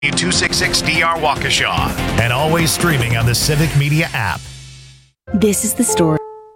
266DR Waukesha, and always streaming on the Civic Media app. This is the story.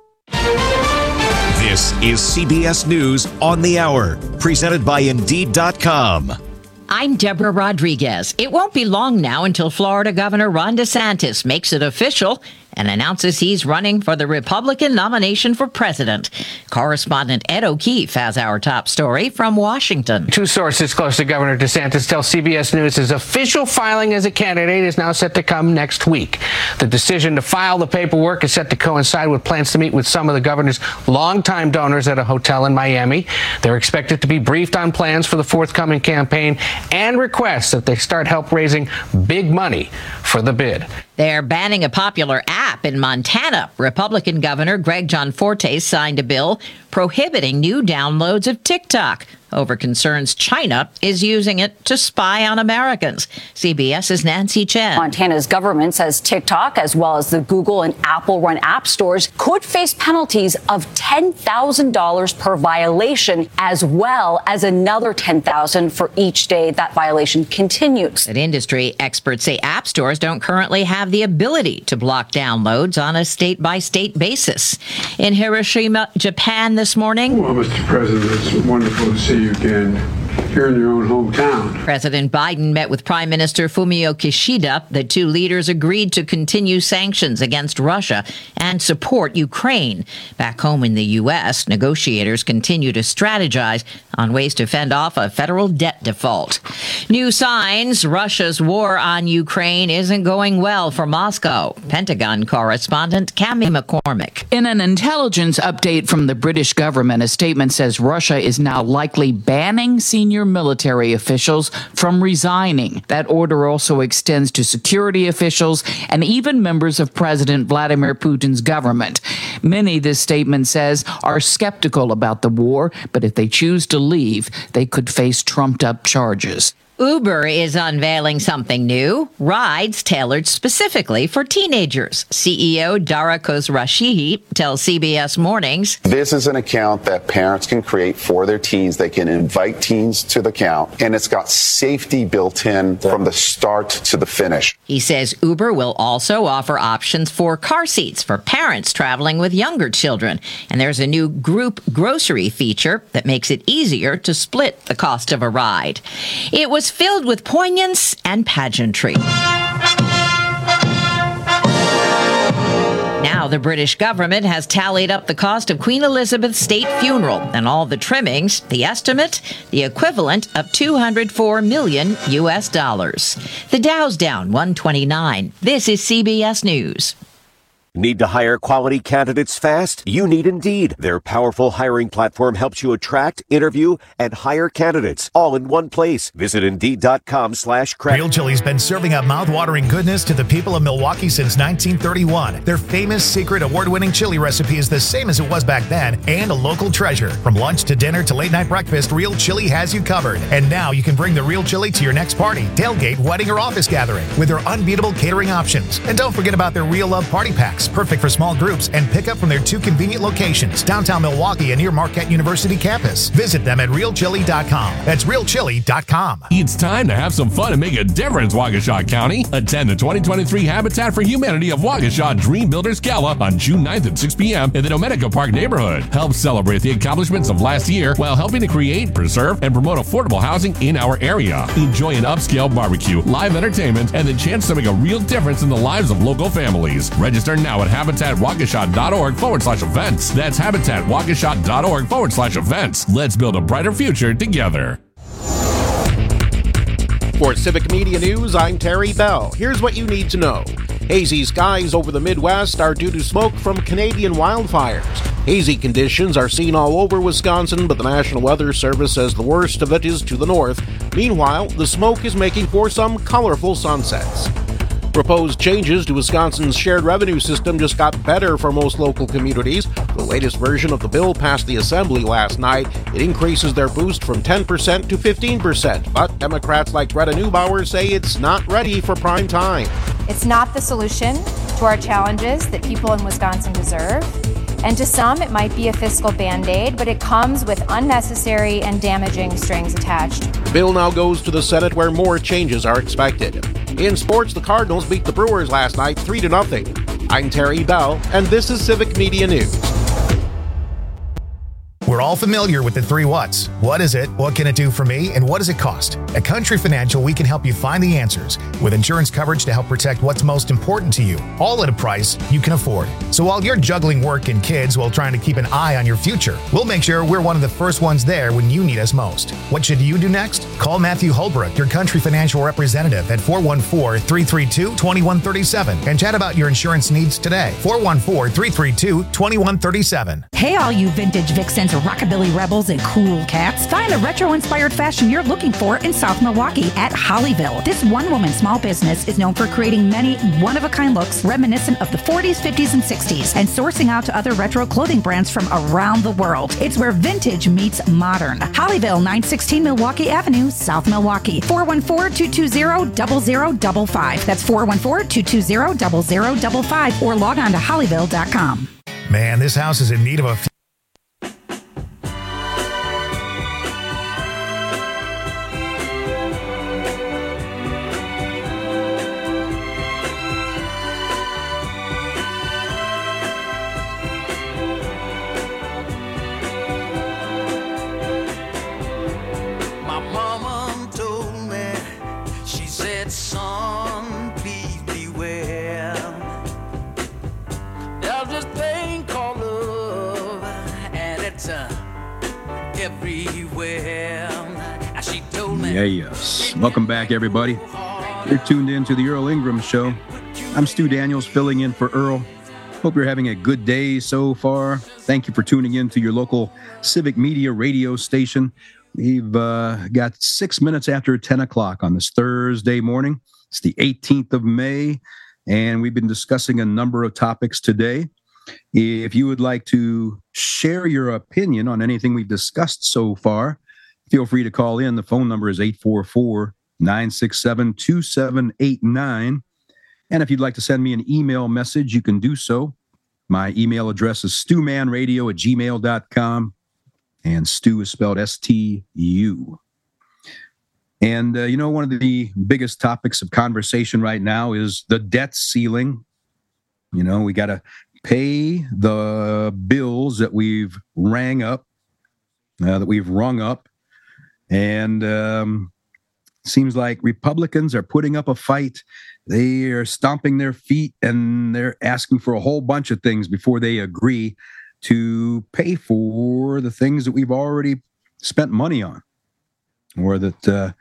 This is CBS News on the Hour, presented by Indeed.com. I'm Deborah Rodriguez. It won't be long now until Florida Governor Ron DeSantis makes it official and announces he's running for the Republican nomination for president. Correspondent Ed O'Keefe has our top story from Washington. Two sources close to Governor DeSantis tell CBS News his official filing as a candidate is now set to come next week. The decision to file the paperwork is set to coincide with plans to meet with some of the governor's longtime donors at a hotel in Miami. They're expected to be briefed on plans for the forthcoming campaign and requests that they start help raising big money for the bid. They're banning a popular app in Montana. Republican Governor Greg Gianforte signed a bill prohibiting new downloads of TikTok over concerns China is using it to spy on Americans. CBS's Nancy Chen. Montana's government says TikTok, as well as the Google and Apple-run app stores, could face penalties of $10,000 per violation, as well as another $10,000 for each day that violation continues. But industry experts say app stores don't currently have the ability to block downloads on a state-by-state basis. In Hiroshima, Japan this morning. Well, Mr. President, it's wonderful to see you again here in your own hometown. President Biden met with Prime Minister Fumio Kishida. The two leaders agreed to continue sanctions against Russia and support Ukraine. Back home in the U.S., negotiators continue to strategize on ways to fend off a federal debt default. New signs Russia's war on Ukraine isn't going well for Moscow. Pentagon correspondent Cammie McCormick. In an intelligence update from the British government, a statement says Russia is now likely banning senior military officials from resigning. That order also extends to security officials and even members of President Vladimir Putin's government. Many, this statement says, are skeptical about the war, but if they choose to leave, they could face trumped-up charges. Uber is unveiling something new, rides tailored specifically for teenagers. CEO Dara Khosrowshahi tells CBS Mornings. This is an account that parents can create for their teens. They can invite teens to the account, and it's got safety built in from the start to the finish. He says Uber will also offer options for car seats for parents traveling with younger children. And there's a new group grocery feature that makes it easier to split the cost of a ride. It was filled with poignance and pageantry. Now the British government has tallied up the cost of Queen Elizabeth's state funeral and all the trimmings. The estimate, the equivalent of $204 million. The Dow's down 129. This is CBS News. Need to hire quality candidates fast? You need Indeed. Their powerful hiring platform helps you attract, interview, and hire candidates all in one place. Visit Indeed.com/credit. Real Chili's been serving up mouth-watering goodness to the people of Milwaukee since 1931. Their famous secret award-winning chili recipe is the same as it was back then and a local treasure. From lunch to dinner to late-night breakfast, Real Chili has you covered. And now you can bring the Real Chili to your next party, tailgate, wedding, or office gathering with their unbeatable catering options. And don't forget about their Real Love Party Packs, perfect for small groups, and pick up from their two convenient locations, downtown Milwaukee and near Marquette University campus. Visit them at realchili.com. That's realchili.com. It's time to have some fun and make a difference, Waukesha County. Attend the 2023 Habitat for Humanity of Waukesha Dream Builders Gala on June 9th at 6 p.m. in the Domenica Park neighborhood. Help celebrate the accomplishments of last year while helping to create, preserve, and promote affordable housing in our area. Enjoy an upscale barbecue, live entertainment, and the chance to make a real difference in the lives of local families. Register now at habitatwaukesha.org/events. That's habitatwaukesha.org/events. Let's build a brighter future together. For Civic Media News, I'm Terry Bell. Here's what you need to know. Hazy skies over the Midwest are due to smoke from Canadian wildfires. Hazy conditions are seen all over Wisconsin, but the National Weather Service says the worst of it is to the north. Meanwhile, the smoke is making for some colorful sunsets. Proposed changes to Wisconsin's shared revenue system just got better for most local communities. The latest version of the bill passed the Assembly last night. It increases their boost from 10% to 15%. But Democrats like Greta Neubauer say it's not ready for prime time. It's not the solution to our challenges that people in Wisconsin deserve. And to some, it might be a fiscal Band-Aid, but it comes with unnecessary and damaging strings attached. The bill now goes to the Senate where more changes are expected. In sports, the Cardinals beat the Brewers last night 3-0. I'm Terry Bell, and this is Civic Media News. We're all familiar with the 3 whats. What is it? What can it do for me? And what does it cost? At Country Financial, we can help you find the answers with insurance coverage to help protect what's most important to you, all at a price you can afford. So while you're juggling work and kids while trying to keep an eye on your future, we'll make sure we're one of the first ones there when you need us most. What should you do next? Call Matthew Holbrook, your Country Financial representative, at 414-332-2137 and chat about your insurance needs today. 414-332-2137. Hey, all you vintage vixens, rockabilly rebels, and cool cats. Find the retro-inspired fashion you're looking for in South Milwaukee at Hollyville. This one-woman small business is known for creating many one-of-a-kind looks reminiscent of the 40s, 50s, and 60s, and sourcing out to other retro clothing brands from around the world. It's where vintage meets modern. Hollyville, 916 Milwaukee Avenue, South Milwaukee. 414-220-0055. That's 414-220-0055, or log on to hollyville.com. Man, this house is in need of a few. Yes. Welcome back, everybody. You're tuned in to the Earl Ingram Show. I'm Stu Daniels, filling in for Earl. Hope you're having a good day so far. Thank you for tuning in to your local Civic Media radio station. We've got 6 minutes after 10 o'clock on this Thursday morning. It's the 18th of May, and we've been discussing a number of topics today. If you would like to share your opinion on anything we've discussed so far, feel free to call in. The phone number is 844-967-2789. And if you'd like to send me an email message, you can do so. My email address is stewmanradio@gmail.com. And Stu is spelled S-T-U. And, one of the biggest topics of conversation right now is the debt ceiling. We got to pay the bills that we've rung up. And seems like Republicans are putting up a fight. They are stomping their feet, and they're asking for a whole bunch of things before they agree to pay for the things that we've already spent money on, or that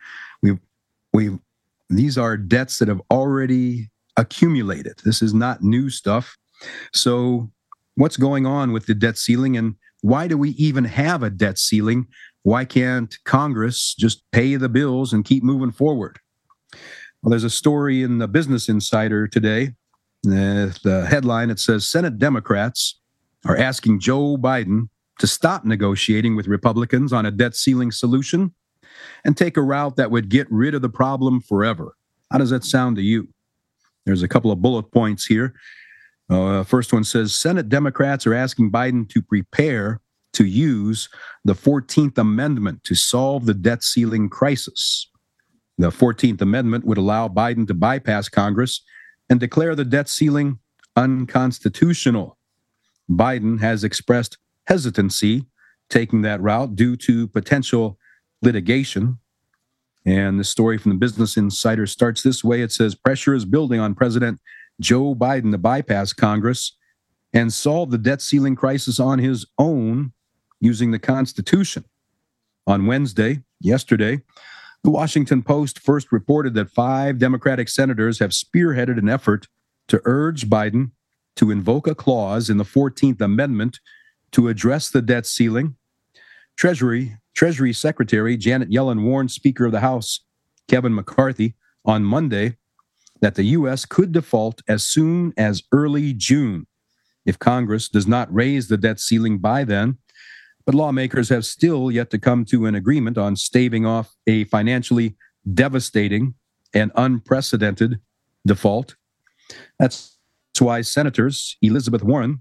these are debts that have already accumulated. This is not new stuff. So what's going on with the debt ceiling, and why do we even have a debt ceiling? Why can't Congress just pay the bills and keep moving forward? Well, there's a story in the Business Insider today. The headline, it says, Senate Democrats are asking Joe Biden to stop negotiating with Republicans on a debt ceiling solution and take a route that would get rid of the problem forever. How does that sound to you? There's a couple of bullet points here. First one says, Senate Democrats are asking Biden to prepare to use the 14th Amendment to solve the debt ceiling crisis. The 14th Amendment would allow Biden to bypass Congress and declare the debt ceiling unconstitutional. Biden has expressed hesitancy taking that route due to potential litigation. And the story from the Business Insider starts this way. It says, pressure is building on President Joe Biden to bypass Congress and solve the debt ceiling crisis on his own using the Constitution. On Wednesday, yesterday, the Washington Post first reported that 5 Democratic senators have spearheaded an effort to urge Biden to invoke a clause in the 14th Amendment to address the debt ceiling. Treasury Secretary Janet Yellen warned Speaker of the House Kevin McCarthy on Monday that the U.S. could default as soon as early June if Congress does not raise the debt ceiling by then. But lawmakers have still yet to come to an agreement on staving off a financially devastating and unprecedented default. That's why Senators Elizabeth Warren,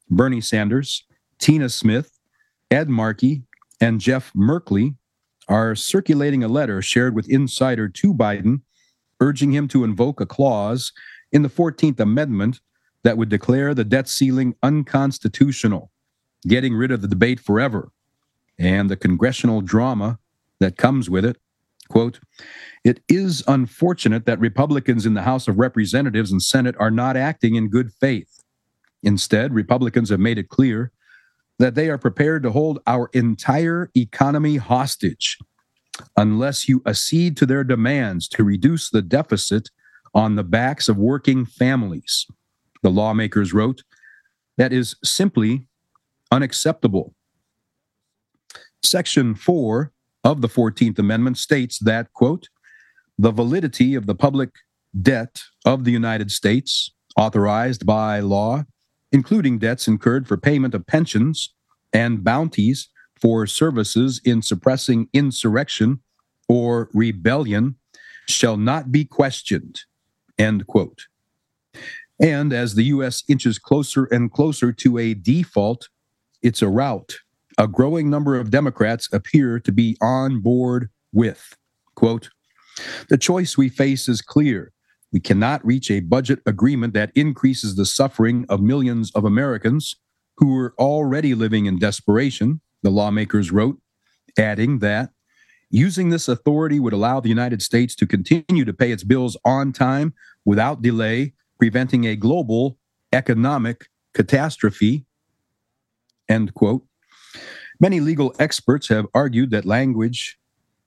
Bernie Sanders, Tina Smith, Ed Markey, and Jeff Merkley are circulating a letter shared with Insider to Biden, urging him to invoke a clause in the 14th Amendment that would declare the debt ceiling unconstitutional, getting rid of the debate forever and the congressional drama that comes with it. Quote, "It is unfortunate that Republicans in the House of Representatives and Senate are not acting in good faith. Instead, Republicans have made it clear that they are prepared to hold our entire economy hostage unless you accede to their demands to reduce the deficit on the backs of working families," the lawmakers wrote. "That is simply unacceptable." Section 4 of the 14th Amendment states that, quote, "The validity of the public debt of the United States, authorized by law, including debts incurred for payment of pensions and bounties for services in suppressing insurrection or rebellion, shall not be questioned," end quote. And as the U.S. inches closer and closer to a default, it's a rout a growing number of Democrats appear to be on board with. Quote, "The choice we face is clear. We cannot reach a budget agreement that increases the suffering of millions of Americans who are already living in desperation," the lawmakers wrote, adding that using this authority would allow the United States to continue to pay its bills on time without delay, preventing a global economic catastrophe, end quote. Many legal experts have argued that language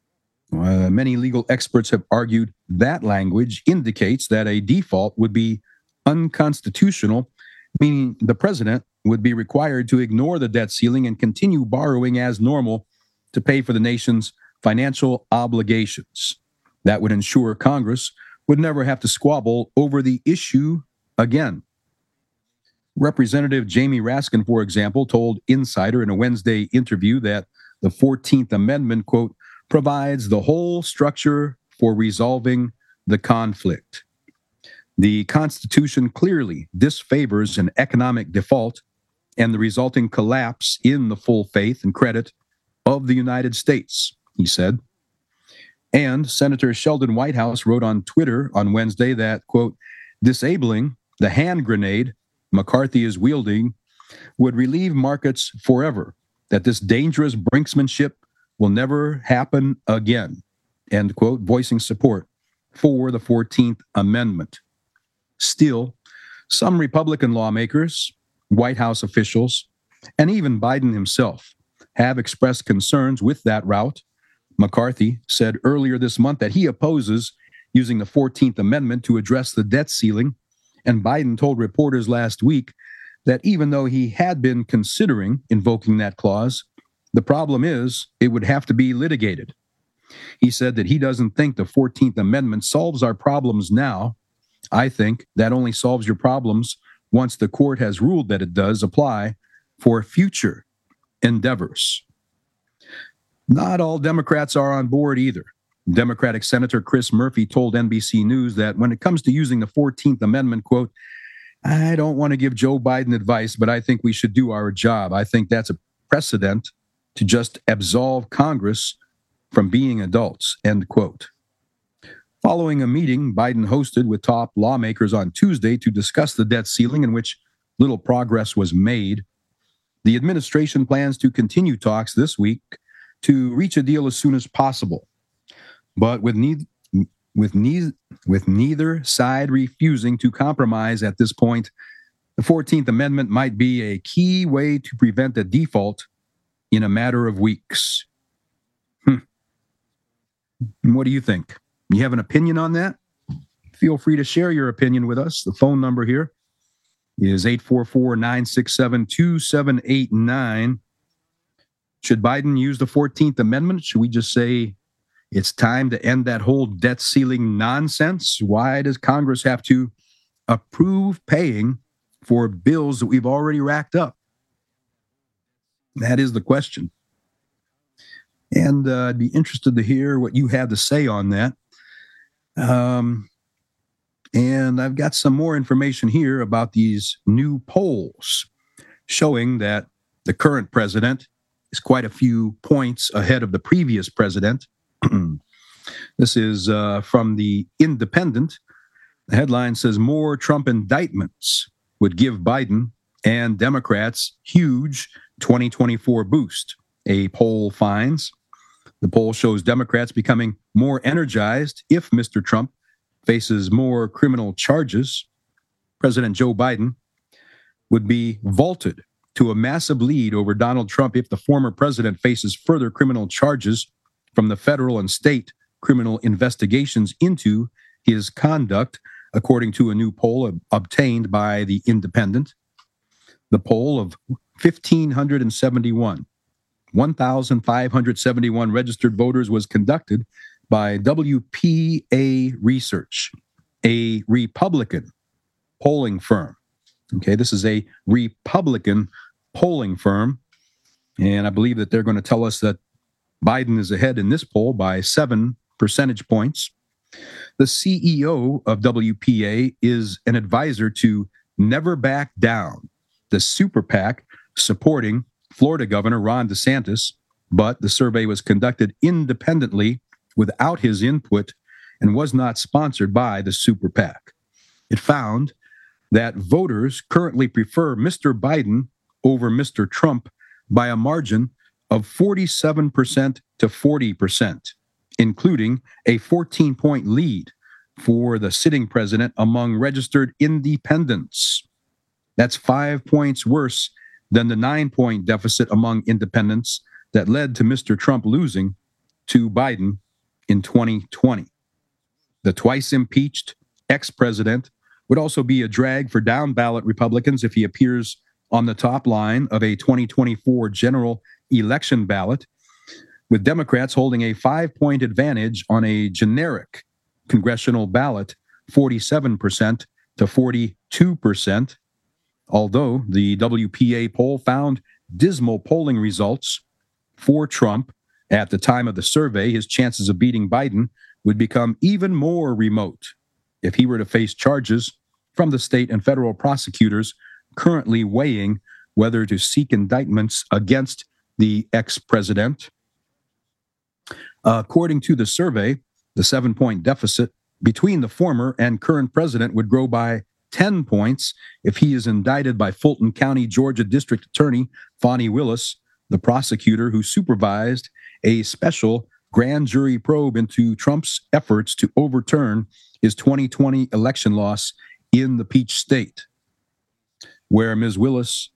indicates that a default would be unconstitutional, meaning the president would be required to ignore the debt ceiling and continue borrowing as normal to pay for the nation's financial obligations. That would ensure Congress would never have to squabble over the issue again. Representative Jamie Raskin, for example, told Insider in a Wednesday interview that the 14th Amendment, quote, "provides the whole structure for resolving the conflict. The Constitution clearly disfavors an economic default and the resulting collapse in the full faith and credit of the United States," he said. And Senator Sheldon Whitehouse wrote on Twitter on Wednesday that, quote, "disabling the hand grenade McCarthy is wielding would relieve markets forever, that this dangerous brinksmanship will never happen again," end quote, voicing support for the 14th Amendment. Still, some Republican lawmakers, White House officials, and even Biden himself have expressed concerns with that route. McCarthy said earlier this month that he opposes using the 14th Amendment to address the debt ceiling, and Biden told reporters last week that even though he had been considering invoking that clause, the problem is it would have to be litigated. He said that he doesn't think the 14th Amendment solves our problems now. "I think that only solves your problems once the court has ruled that it does apply for future endeavors." Not all Democrats are on board either. Democratic Senator Chris Murphy told NBC News that when it comes to using the 14th Amendment, quote, "I don't want to give Joe Biden advice, but I think we should do our job. I think that's a precedent to just absolve Congress from being adults," end quote. Following a meeting Biden hosted with top lawmakers on Tuesday to discuss the debt ceiling, in which little progress was made, the administration plans to continue talks this week to reach a deal as soon as possible. But with neither side refusing to compromise at this point, the 14th Amendment might be a key way to prevent a default in a matter of weeks. What do you think? You have an opinion on that? Feel free to share your opinion with us. The phone number here is 844-967-2789. Should Biden use the 14th Amendment? Should we just say it's time to end that whole debt ceiling nonsense? Why does Congress have to approve paying for bills that we've already racked up? That is the question. And I'd be interested to hear what you have to say on that. And I've got some more information here about these new polls showing that the current president is quite a few points ahead of the previous president. This is from the Independent. The headline says, more Trump indictments would give Biden and Democrats huge 2024 boost, a poll finds. The poll shows Democrats becoming more energized if Mr. Trump faces more criminal charges. President Joe Biden would be vaulted to a massive lead over Donald Trump if the former president faces further criminal charges from the federal and state criminal investigations into his conduct, according to a new poll obtained by the Independent. The poll of 1,571 registered voters was conducted by WPA Research, a Republican polling firm. Okay, this is a Republican polling firm, and I believe that they're going to tell us that Biden is ahead in this poll by 7 percentage points. The CEO of WPA is an advisor to Never Back Down, the super PAC supporting Florida Governor Ron DeSantis, but the survey was conducted independently without his input and was not sponsored by the super PAC. It found that voters currently prefer Mr. Biden over Mr. Trump by a margin of 47% to 40%, including a 14-point lead for the sitting president among registered independents. That's 5 points worse than the 9-point deficit among independents that led to Mr. Trump losing to Biden in 2020. The twice impeached ex-president would also be a drag for down-ballot Republicans if he appears on the top line of a 2024 general election ballot, with Democrats holding a 5-point advantage on a generic congressional ballot, 47% to 42%. Although the WPA poll found dismal polling results for Trump at the time of the survey, his chances of beating Biden would become even more remote if he were to face charges from the state and federal prosecutors currently weighing whether to seek indictments against the ex-president. According to the survey, the 7-point deficit between the former and current president would grow by 10 points if he is indicted by Fulton County, Georgia District Attorney Fani Willis, the prosecutor who supervised a special grand jury probe into Trump's efforts to overturn his 2020 election loss in the Peach State, were Ms. Willis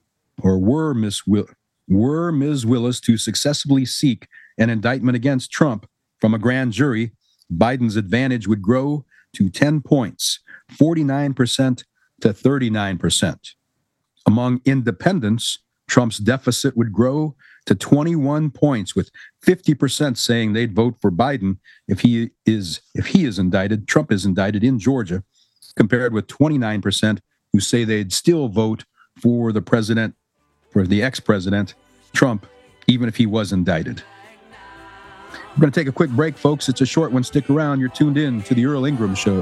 to successfully seek an indictment against Trump from a grand jury, Biden's advantage would grow to 10 points, 49% to 39%. Among independents, Trump's deficit would grow to 21 points, with 50% saying they'd vote for Biden if he is indicted. Trump is indicted in Georgia, compared with 29% who say they'd still vote for the ex-president Trump, even if he was indicted. We're going to take a quick break, folks. It's a short one. Stick around. You're tuned in to the Earl Ingram Show.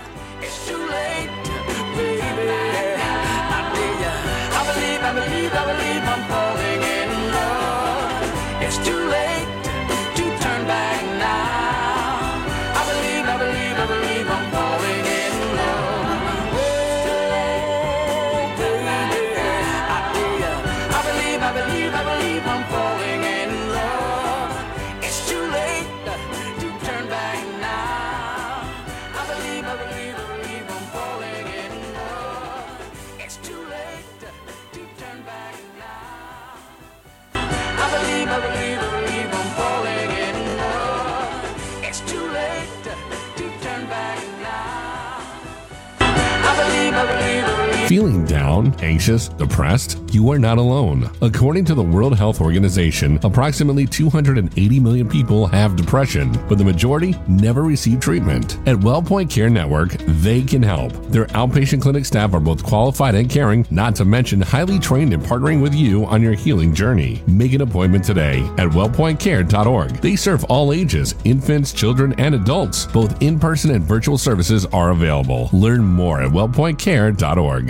Feeling down, anxious, depressed? You are not alone. According to the World Health Organization, approximately 280 million people have depression, but the majority never receive treatment. At WellPoint Care Network, they can help. Their outpatient clinic staff are both qualified and caring, not to mention highly trained in partnering with you on your healing journey. Make an appointment today at wellpointcare.org. They serve all ages, infants, children, and adults. Both in-person and virtual services are available. Learn more at wellpointcare.org.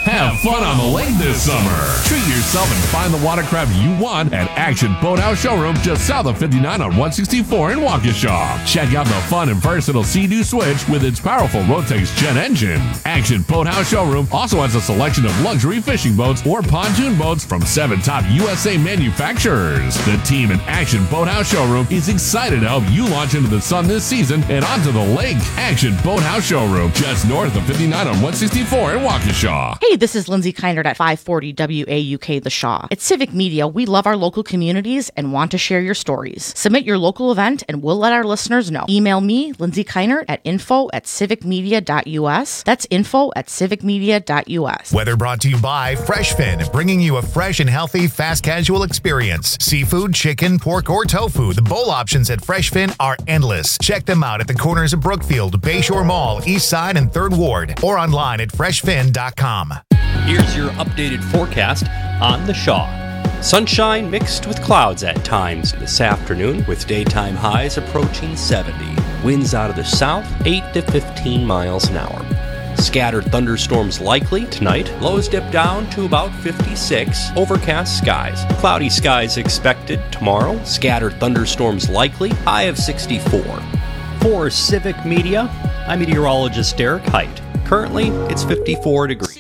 Have fun on the lake this summer. Treat yourself and find the watercraft you want at Action Boathouse Showroom just south of 59 on 164 in Waukesha. Check out the fun and versatile Sea-Doo Switch with its powerful Rotax Jet engine. Action Boathouse Showroom also has a selection of luxury fishing boats or pontoon boats from 7 top USA manufacturers. The team at Action Boathouse Showroom is excited to help you launch into the sun this season and onto the lake. Action Boathouse Showroom just north of 59 on 164 in Waukesha. Hey, this is Lindsay Keinert at 540 WAUK The Shaw. At Civic Media, we love our local communities and want to share your stories. Submit your local event and we'll let our listeners know. Email me, Lindsay Keinert, at info@civicmedia.us. That's info@civicmedia.us. Weather brought to you by FreshFin, bringing you a fresh and healthy fast casual experience. Seafood, chicken, pork, or tofu. The bowl options at FreshFin are endless. Check them out at the corners of Brookfield, Bayshore Mall, East Side, and 3rd Ward, or online at freshfin.com. Here's your updated forecast on the Shaw. Sunshine mixed with clouds at times this afternoon, with daytime highs approaching 70. Winds out of the south, 8 to 15 miles an hour. Scattered thunderstorms likely tonight. Lows dip down to about 56. Overcast skies. Cloudy skies expected tomorrow. Scattered thunderstorms likely. High of 64. For Civic Media, I'm meteorologist Derek Height. Currently, it's 54 degrees.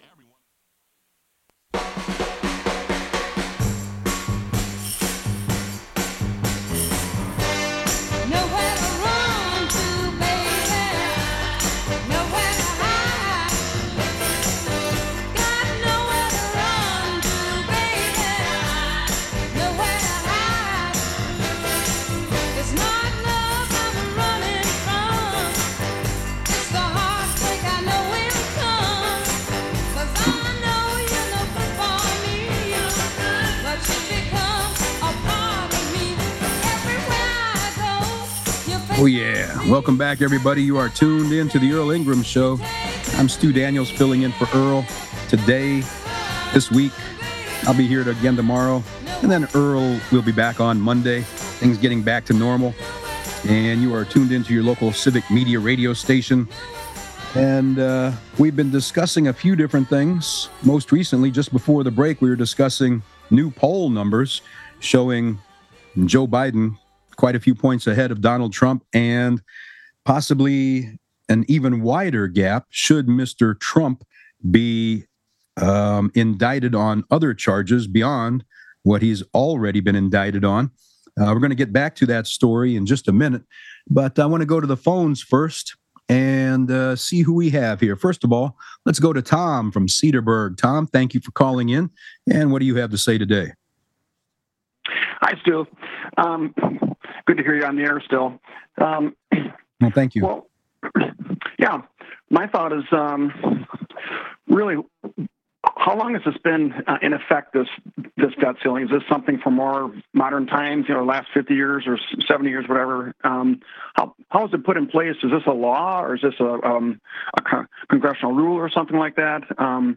Oh, yeah. Welcome back, everybody. You are tuned in to the Earl Ingram Show. I'm Stu Daniels filling in for Earl today, this week. I'll be here again tomorrow. And then Earl will be back on Monday. Things getting back to normal. And you are tuned into your local Civic Media radio station. And we've been discussing a few different things. Most recently, just before the break, we were discussing new poll numbers showing Joe Biden quite a few points ahead of Donald Trump, and possibly an even wider gap should Mr. Trump be indicted on other charges beyond what he's already been indicted on. We're going to get back to that story in just a minute, but I want to go to the phones first and see who we have here. First of all, let's go to Tom from Cedarburg. Tom, thank you for calling in, and what do you have to say today? Hi, Stu. Good to hear you on the air still. Well, thank you. Well, yeah, my thought is really, how long has this been in effect, this debt ceiling? Is this something from more modern times, last 50 years or 70 years, whatever? How is it put in place? Is this a law, or is this a congressional rule or something like that?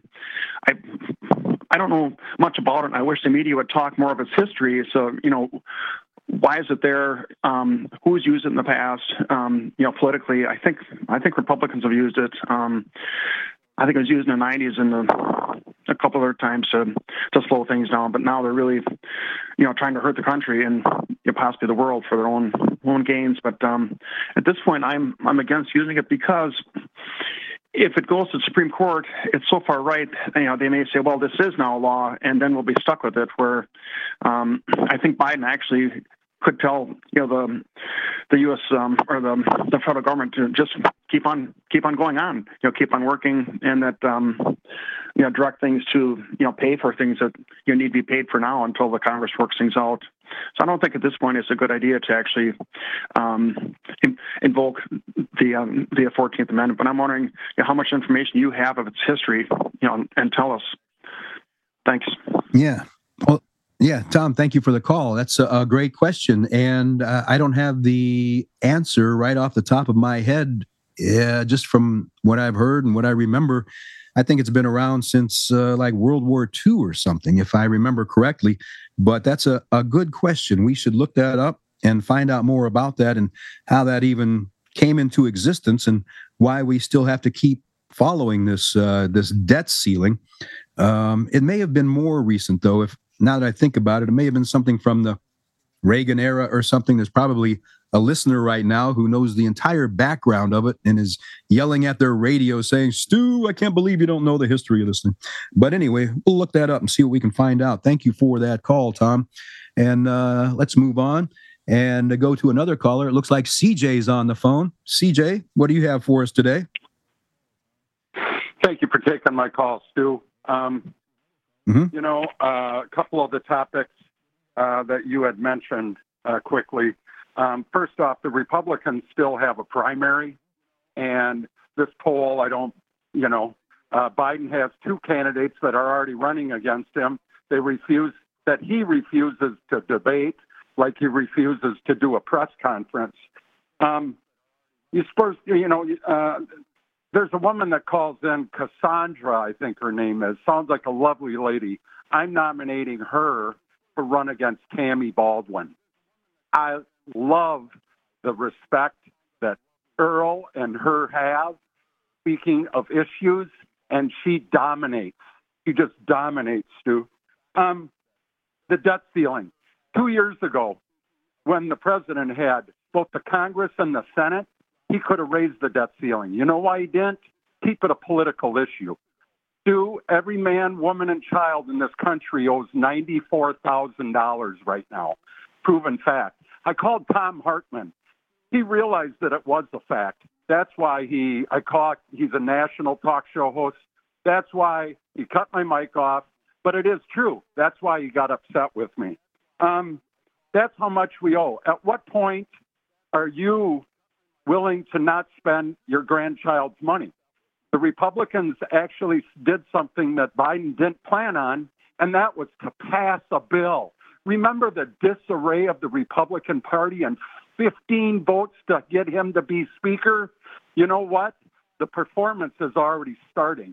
I don't know much about it. I wish the media would talk more of its history. So, why is it there? Who's used it in the past? Politically, I think Republicans have used it. I think it was used in the 90s and a couple other times to slow things down. But now they're really, trying to hurt the country and possibly the world for their own gains. But at this point, I'm against using it because if it goes to the Supreme Court, it's so far right, they may say, well, this is now a law, and then we'll be stuck with it, where I think Biden actually could tell, the U.S. Or the federal government to just keep on going on, keep on working, and that, direct things to, pay for things that need to be paid for now until the Congress works things out. So I don't think at this point it's a good idea to actually invoke the 14th Amendment. But I'm wondering how much information you have of its history, and tell us. Thanks. Yeah. Well, yeah, Tom, thank you for the call. That's a great question. And I don't have the answer right off the top of my head. Just from what I've heard and what I remember, I think it's been around since like World War II or something, if I remember correctly. But that's a good question. We should look that up and find out more about that and how that even came into existence and why we still have to keep following this debt ceiling. It may have been more recent, though. If now that I think about it, it may have been something from the Reagan era or something. There's probably a listener right now who knows the entire background of it and is yelling at their radio saying, Stu, I can't believe you don't know the history of this thing. But anyway, we'll look that up and see what we can find out. Thank you for that call, Tom. And let's move on and go to another caller. It looks like CJ's on the phone. CJ, what do you have for us today? Thank you for taking my call, Stu. You know, a couple of the topics that you had mentioned quickly. First off, the Republicans still have a primary, and this poll, Biden has two candidates that are already running against him. He refuses to debate, like he refuses to do a press conference. There's a woman that calls in, Cassandra, I think her name is. Sounds like a lovely lady. I'm nominating her to run against Tammy Baldwin. I love the respect that Earl and her have, speaking of issues, and she dominates. She just dominates, Stu. The debt ceiling. 2 years ago, when the president had both the Congress and the Senate, he could have raised the debt ceiling. You know why he didn't? Keep it a political issue. Stu, every man, woman, and child in this country owes $94,000 right now. Proven fact. I called Tom Hartman. He realized that it was a fact. That's why he's a national talk show host. That's why he cut my mic off. But it is true. That's why he got upset with me. That's how much we owe. At what point are you willing to not spend your grandchild's money? The Republicans actually did something that Biden didn't plan on, and that was to pass a bill. Remember the disarray of the Republican Party and 15 votes to get him to be Speaker? You know what? The performance is already starting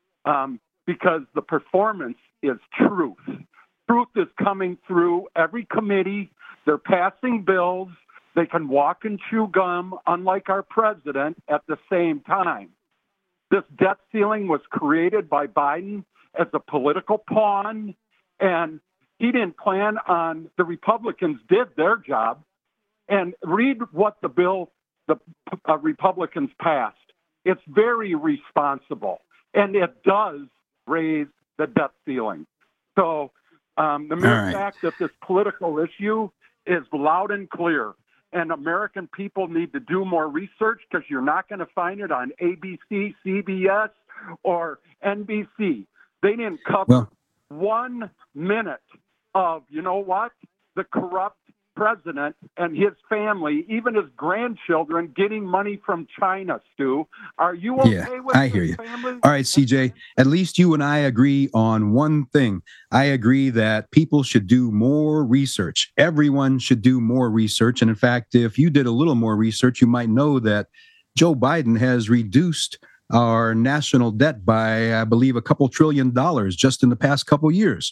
because the performance is truth. Truth is coming through every committee. They're passing bills. They can walk and chew gum, unlike our president, at the same time. This debt ceiling was created by Biden as a political pawn, and he didn't plan on, the Republicans did their job. And read what the bill the Republicans passed. It's very responsible, and it does raise the debt ceiling. So the mere fact that this political issue is loud and clear. And American people need to do more research because you're not going to find it on ABC, CBS, or NBC. They didn't cover 1 minute of, you know what, the corrupt president and his family, even his grandchildren, getting money from China, Stu. Are you okay with I hear you. Family? All right, CJ, at least you and I agree on one thing. I agree that people should do more research. Everyone should do more research. And in fact, if you did a little more research, you might know that Joe Biden has reduced our national debt by, I believe, a couple $1 trillion just in the past couple years.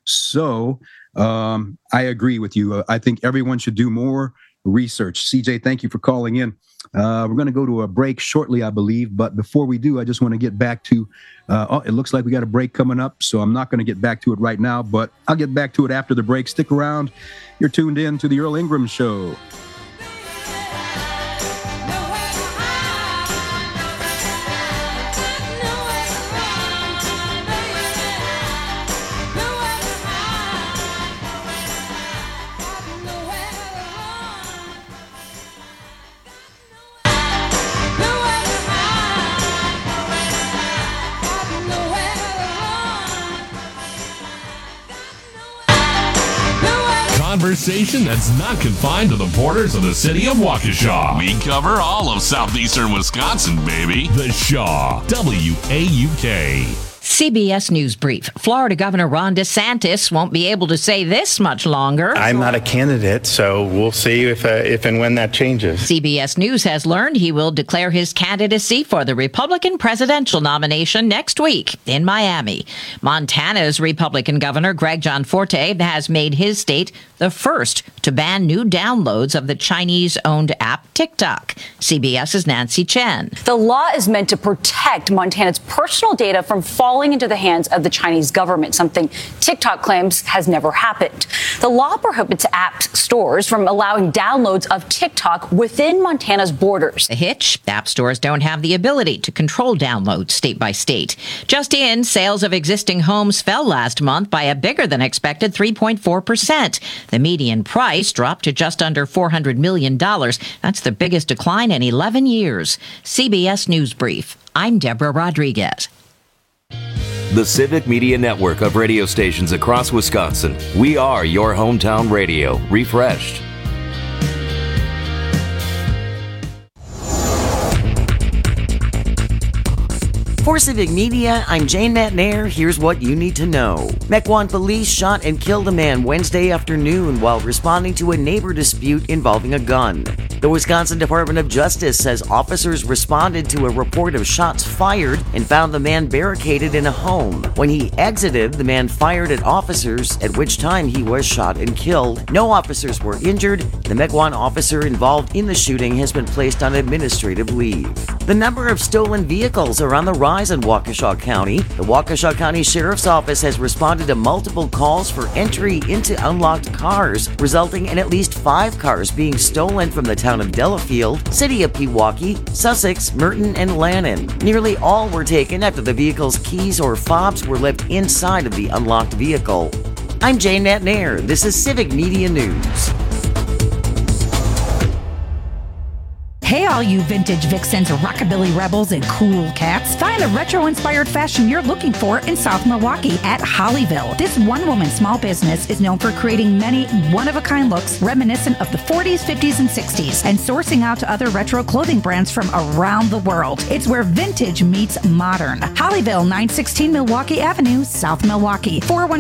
So I agree with you. I think everyone should do more research. CJ, thank you for calling in. We're going to go to a break shortly, I believe. But before we do, I just want to get back to, it looks like we got a break coming up. So I'm not going to get back to it right now, but I'll get back to it after the break. Stick around. You're tuned in to the Earl Ingram Show. Conversation that's not confined to the borders of the city of Waukesha. We cover all of southeastern Wisconsin, baby. The Shaw, WAUK. CBS News Brief. Florida Governor Ron DeSantis won't be able to say this much longer. I'm not a candidate, so we'll see if and when that changes. CBS News has learned he will declare his candidacy for the Republican presidential nomination next week in Miami. Montana's Republican Governor Greg Gianforte has made his state the first to ban new downloads of the Chinese-owned app TikTok. CBS's Nancy Chen. The law is meant to protect Montana's personal data from falling into the hands of the Chinese government, something TikTok claims has never happened. The law prohibits app stores from allowing downloads of TikTok within Montana's borders. The hitch, app stores don't have the ability to control downloads state by state. Just in, sales of existing homes fell last month by a bigger than expected 3.4%. The median price dropped to just under $400 million. That's the biggest decline in 11 years. CBS News Brief. I'm Deborah Rodriguez. The Civic Media Network of radio stations across Wisconsin. We are your hometown radio, refreshed. For Civic Media, I'm Jane Matnair. Here's what you need to know. Mequon police shot and killed a man Wednesday afternoon while responding to a neighbor dispute involving a gun. The Wisconsin Department of Justice says officers responded to a report of shots fired and found the man barricaded in a home. When he exited, the man fired at officers, at which time he was shot and killed. No officers were injured. The Mequon officer involved in the shooting has been placed on administrative leave. The number of stolen vehicles are on the rise in Waukesha County. The Waukesha County Sheriff's Office has responded to multiple calls for entry into unlocked cars, resulting in at least 5 cars being stolen from the town of Delafield, city of Pewaukee, Sussex, Merton, and Lannon. Nearly all were taken after the vehicle's keys or fobs were left inside of the unlocked vehicle. I'm Jane Matnair. This is Civic Media News. Hey, all you vintage vixens, rockabilly rebels, and cool cats. Find the retro-inspired fashion you're looking for in South Milwaukee at Hollyville. This one-woman small business is known for creating many one-of-a-kind looks reminiscent of the 40s, 50s, and 60s, and sourcing out to other retro clothing brands from around the world. It's where vintage meets modern. Hollyville, 916 Milwaukee Avenue, South Milwaukee.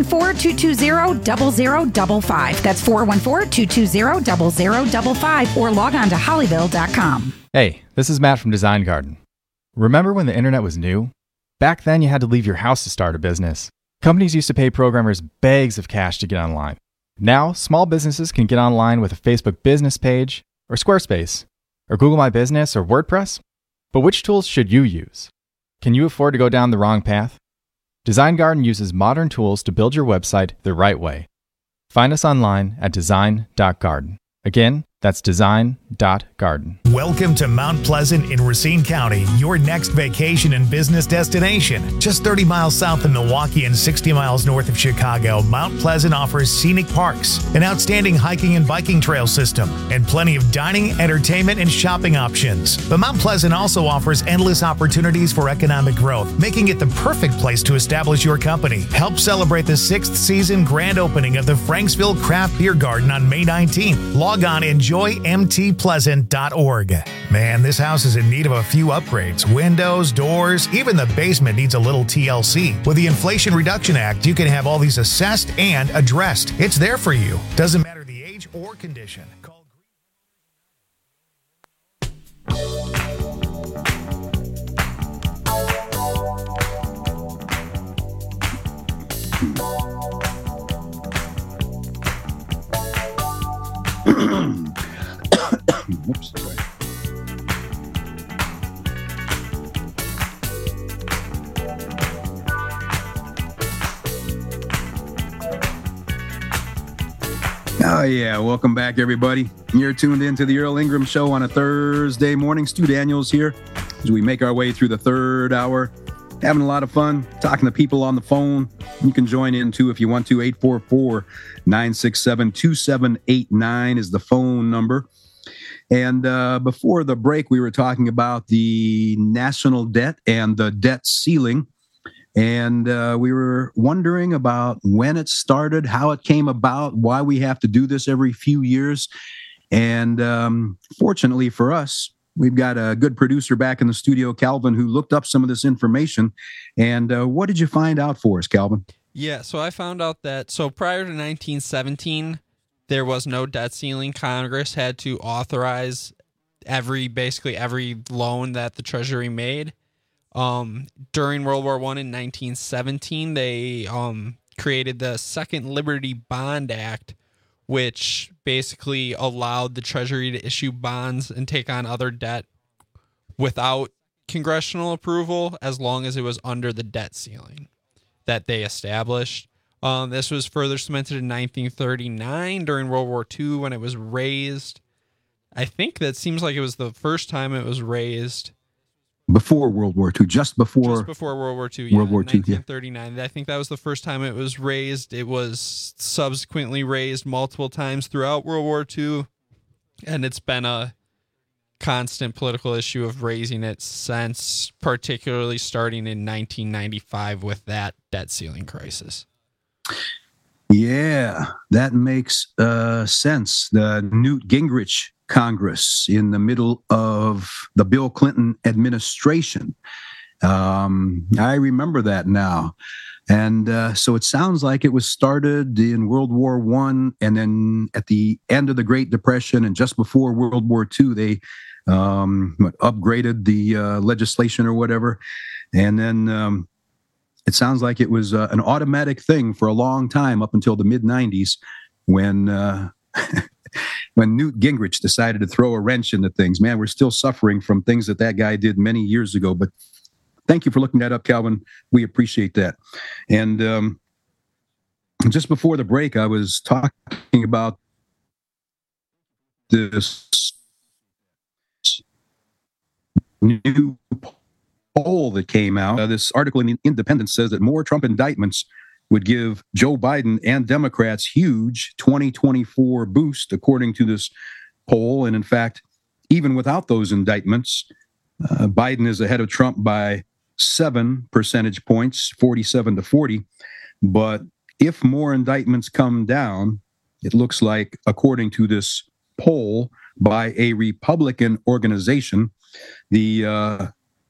414-220-0055. That's 414-220-0055, or log on to hollyville.com. Hey, this is Matt from Design Garden. Remember when the internet was new? Back then you had to leave your house to start a business. Companies used to pay programmers bags of cash to get online. Now, small businesses can get online with a Facebook business page, or Squarespace, or Google My Business, or WordPress. But which tools should you use? Can you afford to go down the wrong path? Design Garden uses modern tools to build your website the right way. Find us online at design.garden. Again, that's design.garden. Welcome to Mount Pleasant in Racine County, your next vacation and business destination. Just 30 miles south of Milwaukee and 60 miles north of Chicago, Mount Pleasant offers scenic parks, an outstanding hiking and biking trail system, and plenty of dining, entertainment, and shopping options. But Mount Pleasant also offers endless opportunities for economic growth, making it the perfect place to establish your company. Help celebrate the 6th season grand opening of the Franksville Craft Beer Garden on May 19th. Log on and enjoymtpleasant.org. Man, this house is in need of a few upgrades. Windows, doors, even the basement needs a little TLC. With the Inflation Reduction Act, you can have all these assessed and addressed. It's there for you. Doesn't matter the age or condition. Call Oops, sorry. Oh yeah, welcome back everybody. You're tuned in to the Earl Ingram Show on a Thursday morning. Stu Daniels here as we make our way through the third hour. Having a lot of fun, talking to people on the phone. You can join in too if you want to. 844-967-2789 is the phone number. And before the break, we were talking about the national debt and the debt ceiling. And we were wondering about when it started, how it came about, why we have to do this every few years. And fortunately for us, we've got a good producer back in the studio, Calvin, who looked up some of this information. And what did you find out for us, Calvin? Yeah, so I found out that prior to 1917, there was no debt ceiling. Congress had to authorize basically every loan that the Treasury made. During World War I in 1917, they created the Second Liberty Bond Act, which basically allowed the Treasury to issue bonds and take on other debt without congressional approval, as long as it was under the debt ceiling that they established. This was further cemented in 1939 during World War II when it was raised. I think that seems like it was the first time it was raised. Before World War II, just before World War II, World War II, 1939. I think that was the first time it was raised. It was subsequently raised multiple times throughout World War II, and it's been a constant political issue of raising it since, particularly starting in 1995 with that debt ceiling crisis. Yeah, that makes sense. The Newt Gingrich Congress in the middle of the Bill Clinton administration. I remember that now. And so it sounds like it was started in World War I, and then at the end of the Great Depression and just before World War II, they upgraded the legislation or whatever. And then it sounds like it was an automatic thing for a long time up until the mid-90s when when Newt Gingrich decided to throw a wrench into things. Man, we're still suffering from things that guy did many years ago. But thank you for looking that up, Calvin. We appreciate that. And just before the break, I was talking about this new poll that came out. This article in The Independent says that more Trump indictments would give Joe Biden and Democrats huge 2024 boost, according to this poll. And in fact, even without those indictments, Biden is ahead of Trump by 7 percentage points, 47 to 40. But if more indictments come down, it looks like, according to this poll by a Republican organization, the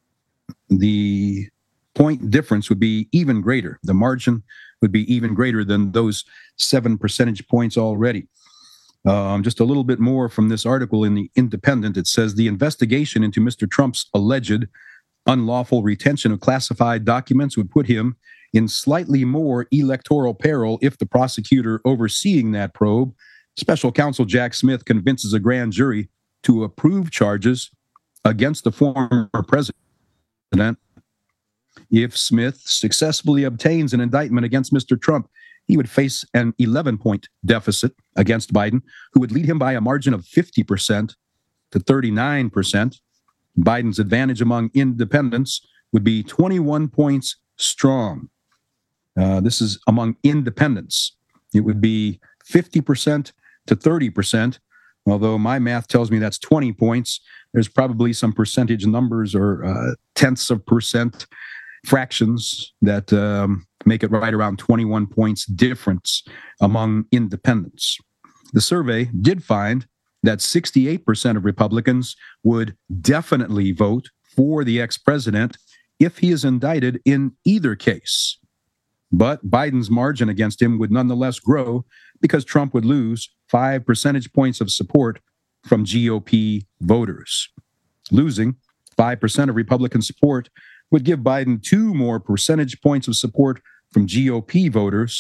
point difference would be even greater. The margin would be even greater than those 7 percentage points already. Just a little bit more from this article in The Independent. It says the investigation into Mr. Trump's alleged unlawful retention of classified documents would put him in slightly more electoral peril if the prosecutor overseeing that probe, Special Counsel Jack Smith, convinces a grand jury to approve charges against the former president. If Smith successfully obtains an indictment against Mr. Trump, he would face an 11-point deficit against Biden, who would lead him by a margin of 50% to 39%. Biden's advantage among independents would be 21 points strong. This is among independents. It would be 50% to 30%, although my math tells me that's 20 points. There's probably some percentage numbers or tenths of percent fractions that make it right around 21 points difference among independents. The survey did find that 68% of Republicans would definitely vote for the ex-president if he is indicted in either case. But Biden's margin against him would nonetheless grow because Trump would lose 5 percentage points of support from GOP voters. Losing 5% of Republican support would give Biden 2 more percentage points of support from GOP voters,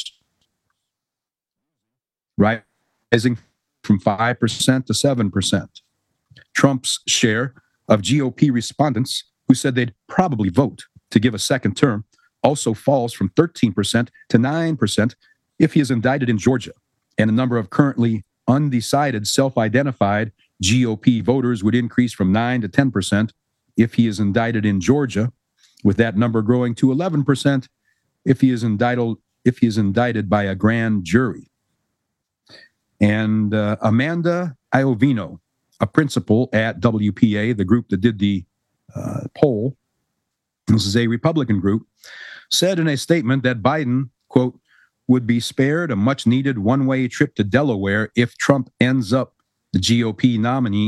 rising from 5% to 7%. Trump's share of GOP respondents who said they'd probably vote to give a second term also falls from 13% to 9% if he is indicted in Georgia. And the number of currently undecided self-identified GOP voters would increase from 9 to 10% if he is indicted in Georgia, with that number growing to 11% if he is indicted by a grand jury. And Amanda Iovino, a principal at WPA, the group that did the poll, this is a Republican group, said in a statement that Biden, quote, would be spared a much-needed one-way trip to Delaware if Trump ends up the GOP nominee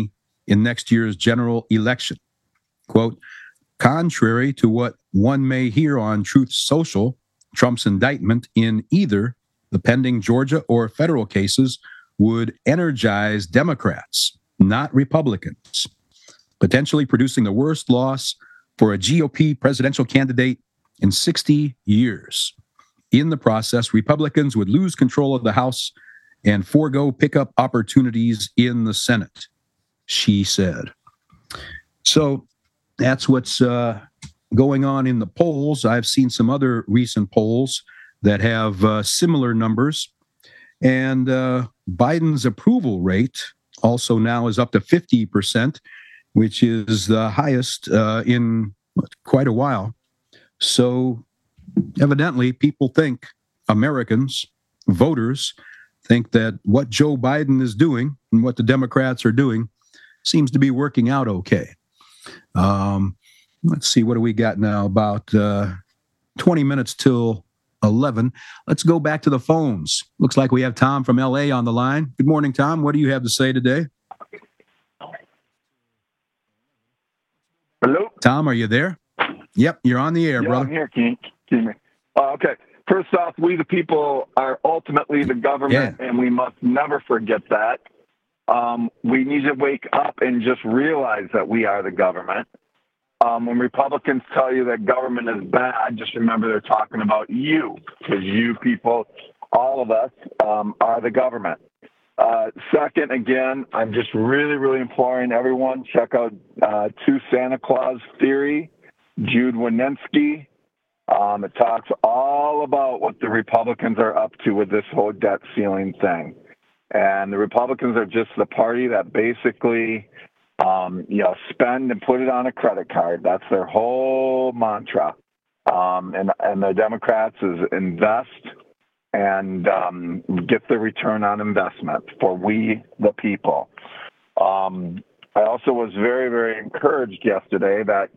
in next year's general election. Quote, contrary to what one may hear on Truth Social, Trump's indictment in either the pending Georgia or federal cases would energize Democrats, not Republicans, potentially producing the worst loss for a GOP presidential candidate in 60 years. In the process, Republicans would lose control of the House and forego pickup opportunities in the Senate, she said. So that's what's going on in the polls. I've seen some other recent polls that have similar numbers. And Biden's approval rate also now is up to 50%, which is the highest in quite a while. So evidently, people think, Americans, voters, think that what Joe Biden is doing and what the Democrats are doing seems to be working out okay. Let's see, what do we got now? About 20 minutes till 11. Let's go back to the phones. Looks like we have Tom from LA on the line. Good morning, Tom. What do you have to say today? Hello? Tom, are you there? Yep, you're on the air, brother. I'm here. Can you hear me? Okay. First off, we the people are ultimately the government, and we must never forget that. We need to wake up and just realize that we are the government. When Republicans tell you that government is bad, just remember they're talking about you, because you people, all of us, are the government. Second, again, I'm just really, really imploring everyone, check out Two Santa Claus Theory, Jude Wanenski. It talks all about what the Republicans are up to with this whole debt ceiling thing. And the Republicans are just the party that basically, spend and put it on a credit card. That's their whole mantra. And the Democrats is invest and get the return on investment for we, the people. I also was very, very encouraged yesterday that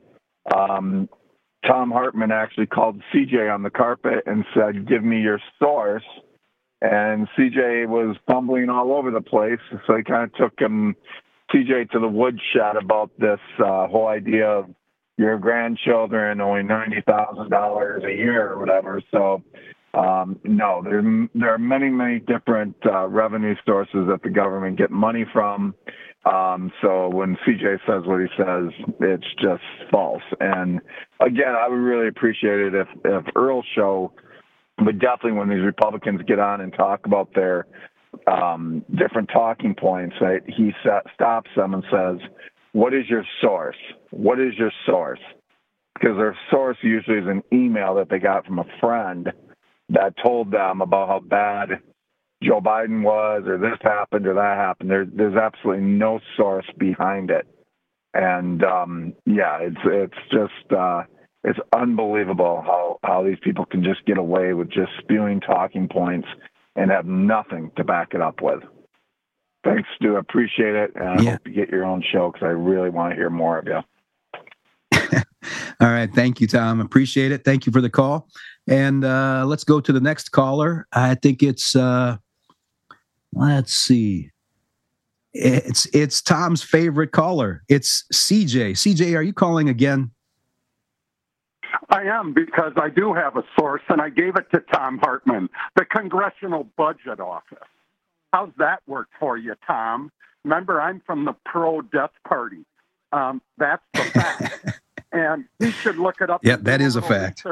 Tom Hartman actually called CJ on the carpet and said, give me your source. And CJ was fumbling all over the place. So he kind of took CJ to the woodshed about this whole idea of your grandchildren only $90,000 a year or whatever. So, no, there are many, many different revenue sources that the government get money from. So when CJ says what he says, it's just false. And again, I would really appreciate it if Earl's show, but definitely when these Republicans get on and talk about their different talking points, right, he stops them and says, what is your source? What is your source? Because their source usually is an email that they got from a friend that told them about how bad Joe Biden was, or this happened or that happened. There's absolutely no source behind it. And it's just it's unbelievable how these people can just get away with just spewing talking points and have nothing to back it up with. Thanks, Stu. I appreciate it. And I hope you get your own show because I really want to hear more of you. All right. Thank you, Tom. Appreciate it. Thank you for the call. And let's go to the next caller. I think it's, let's see. It's Tom's favorite caller. It's CJ. CJ, are you calling again? I am, because I do have a source, and I gave it to Tom Hartman, the Congressional Budget Office. How's that work for you, Tom? Remember, I'm from the pro-death party. That's the fact. And he should look it up. Yeah, that is a fact.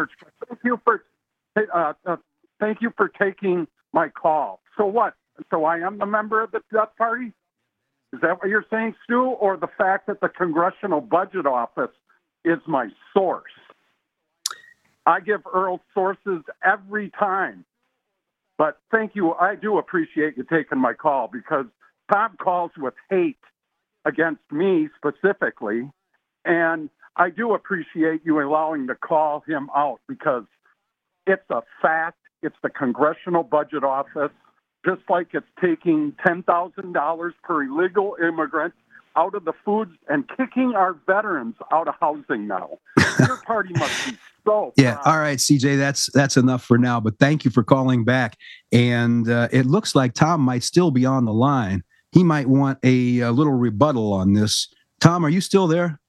Thank you for taking my call. So what? So I am a member of the death party? Is that what you're saying, Stu? Or the fact that the Congressional Budget Office is my source? I give Earl sources every time. But thank you. I do appreciate you taking my call, because Tom calls with hate against me specifically. And I do appreciate you allowing to call him out, because it's a fact. It's the Congressional Budget Office, just like it's taking $10,000 per illegal immigrant out of the foods and kicking our veterans out of housing now. Your party must be so proud. All right, CJ, that's enough for now, but thank you for calling back. And it looks like Tom might still be on the line. he might want a little rebuttal on this. Tom, are you still there?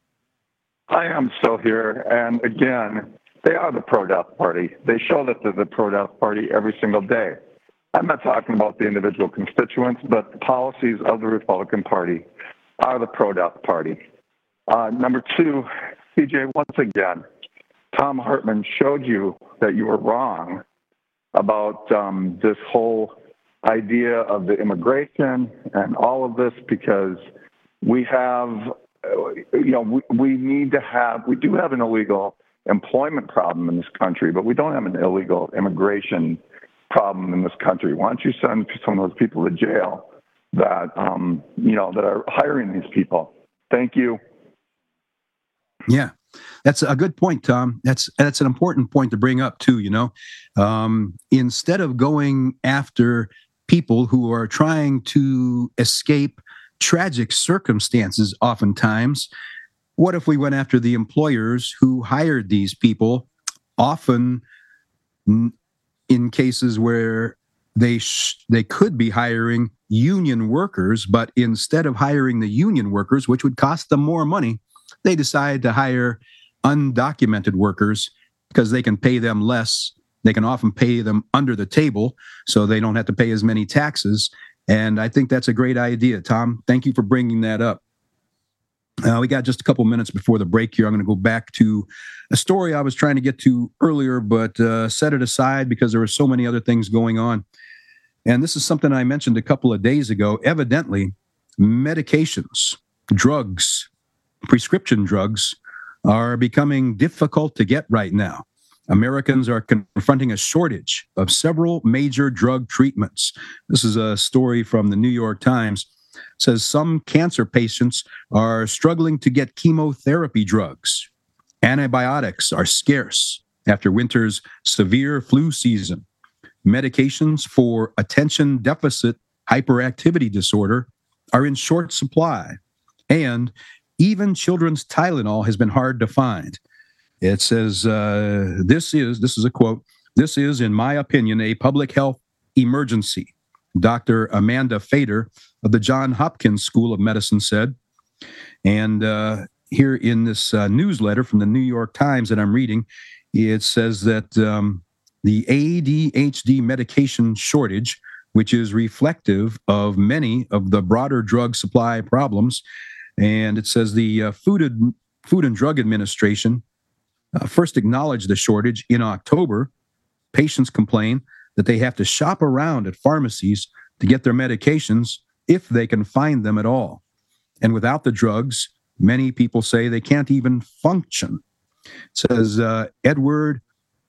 I am still here. And again, they are the pro-death party. They show that they're the pro-death party every single day. I'm not talking about the individual constituents, but the policies of the Republican Party are the pro-death party. Number two, CJ, once again, Tom Hartman showed you that you were wrong about this whole idea of the immigration and all of this, because we have, we do have an illegal employment problem in this country, but we don't have an illegal immigration problem in this country. Why don't you send some of those people to jail that, that are hiring these people? Thank you. Yeah, that's a good point, Tom. That's an important point to bring up too. Instead of going after people who are trying to escape tragic circumstances, oftentimes, what if we went after the employers who hired these people, often in cases where they could be hiring union workers, but instead of hiring the union workers, which would cost them more money, they decide to hire undocumented workers because they can pay them less. They can often pay them under the table, so they don't have to pay as many taxes. And I think that's a great idea, Tom. Thank you for bringing that up. We got just a couple minutes before the break here. I'm going to go back to a story I was trying to get to earlier, but set it aside because there were so many other things going on. And this is something I mentioned a couple of days ago. Evidently, medications, drugs, prescription drugs are becoming difficult to get right now. Americans are confronting a shortage of several major drug treatments. This is a story from the New York Times. It says some cancer patients are struggling to get chemotherapy drugs. Antibiotics are scarce after winter's severe flu season. Medications for attention deficit hyperactivity disorder are in short supply. And even children's Tylenol has been hard to find. It says, this is a quote, "This is, in my opinion, a public health emergency," Dr. Amanda Fader of the Johns Hopkins School of Medicine said. And here in this newsletter from the New York Times that I'm reading, it says that the ADHD medication shortage, which is reflective of many of the broader drug supply problems, and it says the Food and Drug Administration first acknowledged the shortage in October. Patients complain that they have to shop around at pharmacies to get their medications if they can find them at all. And without the drugs, many people say they can't even function. It says Edward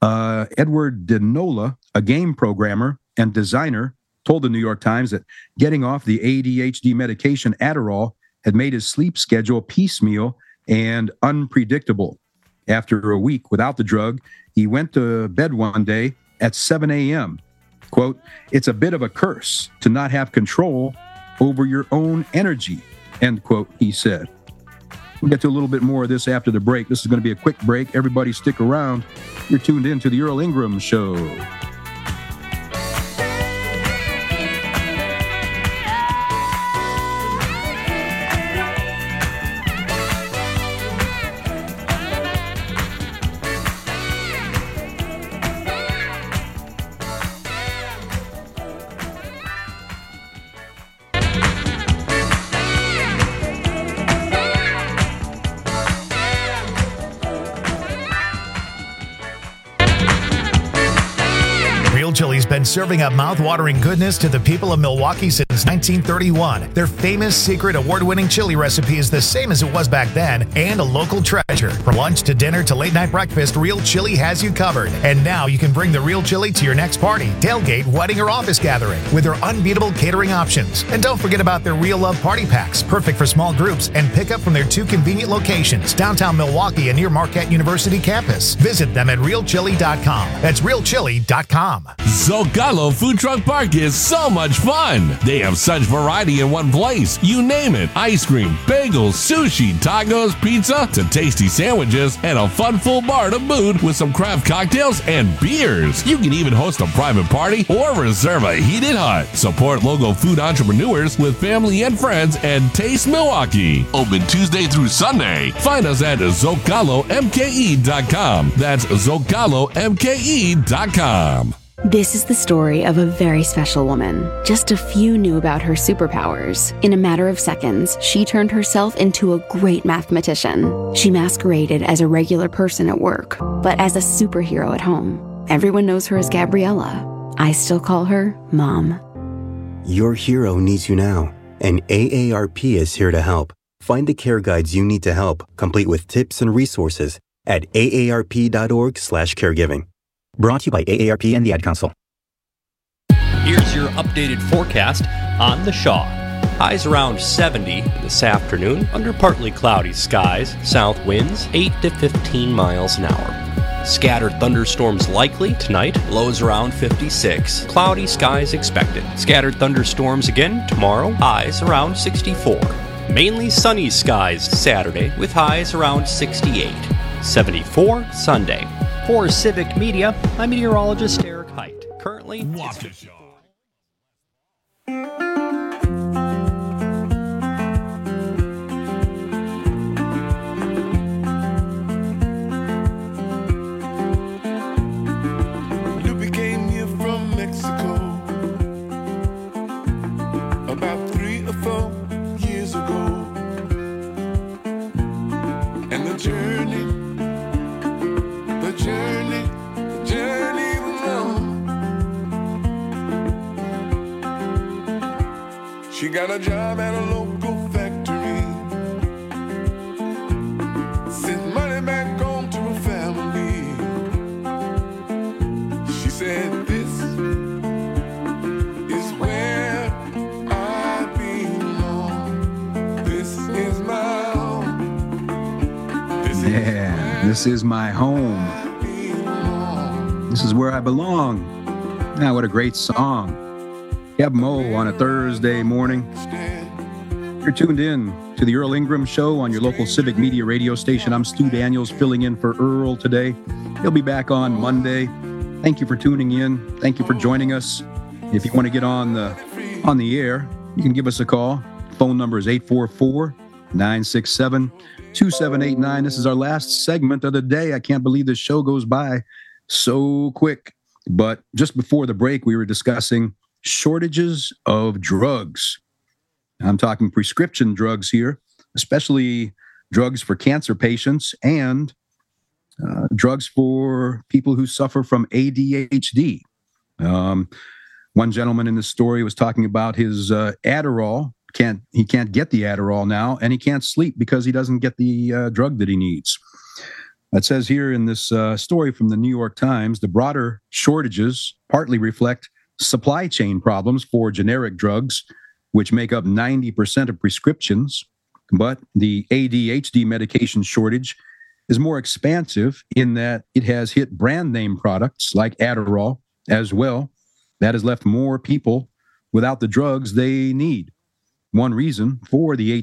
Denola, a game programmer and designer, told the New York Times that getting off the ADHD medication Adderall had made his sleep schedule piecemeal and unpredictable. After a week without the drug, he went to bed one day at 7 a.m. Quote, "It's a bit of a curse to not have control over your own energy," end quote, he said. We'll get to a little bit more of this after the break. This is going to be a quick break. Everybody stick around. You're tuned in to the Earl Ingram Show. Chili's been serving up mouth-watering goodness to the people of Milwaukee since 1931. Their famous secret award-winning chili recipe is the same as it was back then and a local treasure. From lunch to dinner to late-night breakfast, Real Chili has you covered. And now you can bring the Real Chili to your next party, tailgate, wedding, or office gathering with their unbeatable catering options. And don't forget about their Real Love Party Packs, perfect for small groups, and pick up from their two convenient locations, downtown Milwaukee and near Marquette University campus. Visit them at realchili.com. That's realchili.com. Zocalo Food Truck Park is so much fun. They They have such variety in one place. You name it. Ice cream, bagels, sushi, tacos, pizza, to tasty sandwiches, and a fun full bar to boot with some craft cocktails and beers. You can even host a private party or reserve a heated hut. Support local food entrepreneurs with family and friends and Taste Milwaukee. Open Tuesday through Sunday. Find us at ZocaloMKE.com. That's ZocaloMKE.com. This is the story of a very special woman. Just a few knew about her superpowers. In a matter of seconds, she turned herself into a great mathematician. She masqueraded as a regular person at work, but as a superhero at home. Everyone knows her as Gabriella. I still call her Mom. Your hero needs you now, and AARP is here to help. Find the care guides you need to help, complete with tips and resources at aarp.org/caregiving. Brought to you by AARP and the Ad Council. Here's your updated forecast on the Shaw. Highs around 70 this afternoon under partly cloudy skies. South winds 8 to 15 miles an hour. Scattered thunderstorms likely tonight. Lows around 56. Cloudy skies expected. Scattered thunderstorms again tomorrow. Highs around 64. Mainly sunny skies Saturday with highs around 68. 74 Sunday. For Civic Media, I'm meteorologist Eric Height. Currently, it's Lupe came here from Mexico about 3 or 4 years ago, and the journey was long. She got a job at a local factory, sent money back home to her family. She said, "This is where I belong. This is my home. This is my home. This is where I belong." Now, what a great song. Keb Mo on a Thursday morning. You're tuned in to the Earl Ingram Show on your local Civic Media radio station. I'm Stu Daniels filling in for Earl today. He'll be back on Monday. Thank you for tuning in. Thank you for joining us. If you want to get on the air, you can give us a call. Phone number is 844-967-2789. This is our last segment of the day. I can't believe this show goes by so quick. But just before the break, we were discussing shortages of drugs. I'm talking prescription drugs here, especially drugs for cancer patients and drugs for people who suffer from ADHD. One gentleman in this story was talking about his Adderall. He can't get the Adderall now, and he can't sleep because he doesn't get the drug that he needs. It says here in this story from the New York Times, the broader shortages partly reflect supply chain problems for generic drugs, which make up 90% of prescriptions. But the ADHD medication shortage is more expansive in that it has hit brand name products like Adderall as well. That has left more people without the drugs they need. One reason for the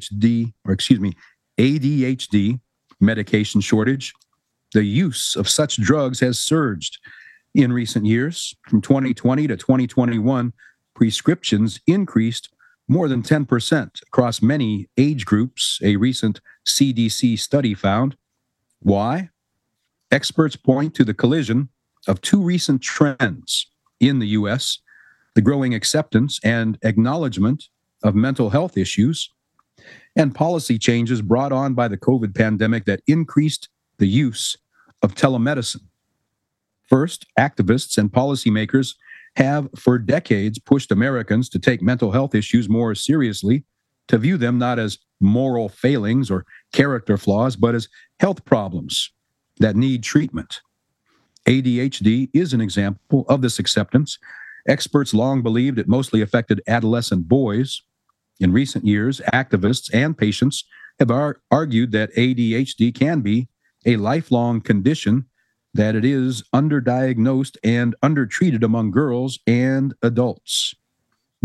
ADHD medication shortage, the use of such drugs has surged in recent years. From 2020 to 2021, prescriptions increased more than 10% across many age groups, a recent CDC study found. Why? Experts point to the collision of two recent trends in the U.S., the growing acceptance and acknowledgement of mental health issues, and policy changes brought on by the COVID pandemic that increased the use of telemedicine. First, activists and policymakers have for decades pushed Americans to take mental health issues more seriously, to view them not as moral failings or character flaws, but as health problems that need treatment. ADHD is an example of this acceptance. Experts long believed it mostly affected adolescent boys. In recent years, activists and patients have argued that ADHD can be a lifelong condition, that it is underdiagnosed and undertreated among girls and adults.